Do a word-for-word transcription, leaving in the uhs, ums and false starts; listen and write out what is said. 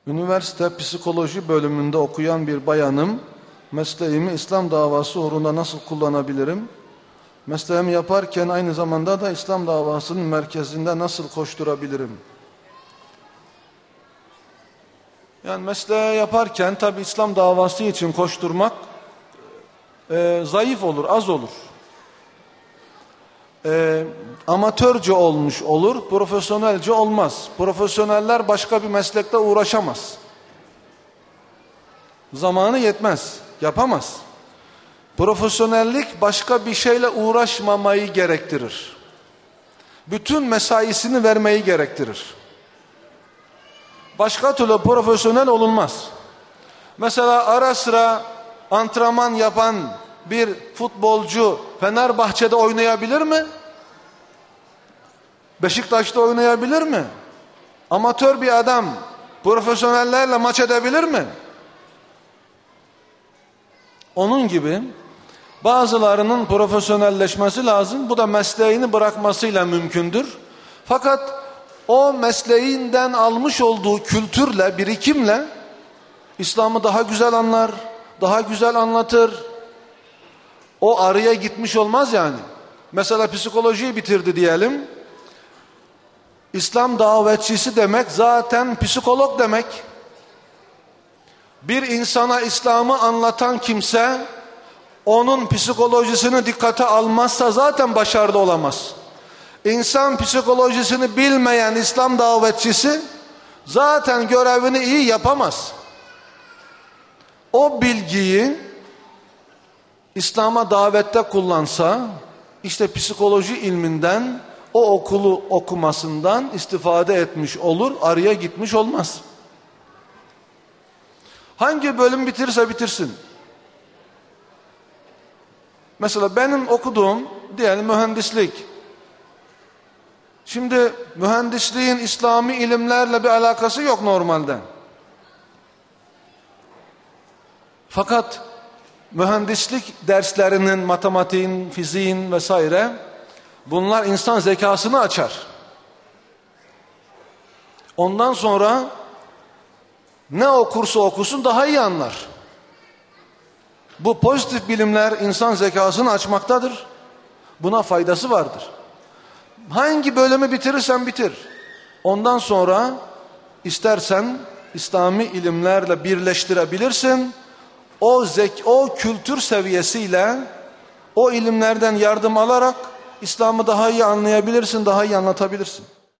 Üniversite psikoloji bölümünde okuyan bir bayanım. Mesleğimi İslam davası uğruna nasıl kullanabilirim? Mesleğimi yaparken aynı zamanda da İslam davasının merkezinde nasıl koşturabilirim? Yani mesleği yaparken tabi İslam davası için koşturmak e, zayıf olur, az olur. E, amatörce olmuş olur, profesyonelce olmaz. Profesyoneller başka bir meslekte uğraşamaz. Zamanı yetmez, yapamaz. Profesyonellik başka bir şeyle uğraşmamayı gerektirir. Bütün mesaisini vermeyi gerektirir. Başka türlü profesyonel olunmaz. Mesela ara sıra antrenman yapan bir futbolcu Fenerbahçe'de oynayabilir mi? Beşiktaş'ta oynayabilir mi? Amatör bir adam profesyonellerle maç edebilir mi? Onun gibi bazılarının profesyonelleşmesi lazım. Bu da mesleğini bırakmasıyla mümkündür. Fakat o mesleğinden almış olduğu kültürle, birikimle İslam'ı daha güzel anlar, daha güzel anlatır. O araya gitmiş olmaz yani. Mesela psikolojiyi bitirdi diyelim. İslam davetçisi demek zaten psikolog demek. Bir insana İslam'ı anlatan kimse onun psikolojisini dikkate almazsa zaten başarılı olamaz. İnsan psikolojisini bilmeyen İslam davetçisi zaten görevini iyi yapamaz. O bilgiyi İslam'a davette kullansa, işte psikoloji ilminden, o okulu okumasından istifade etmiş olur, araya gitmiş olmaz. Hangi bölüm bitirirse bitirsin. Mesela benim okuduğum diyelim mühendislik. Şimdi mühendisliğin İslami ilimlerle bir alakası yok normalde. Fakat mühendislik derslerinin, matematiğin, fiziğin vesaire bunlar insan zekasını açar. Ondan sonra ne okursa okusun daha iyi anlar. Bu pozitif bilimler insan zekasını açmaktadır. Buna faydası vardır. Hangi bölümü bitirirsen bitir. Ondan sonra istersen İslami ilimlerle birleştirebilirsin. O zek, o kültür seviyesiyle o ilimlerden yardım alarak İslam'ı daha iyi anlayabilirsin, daha iyi anlatabilirsin.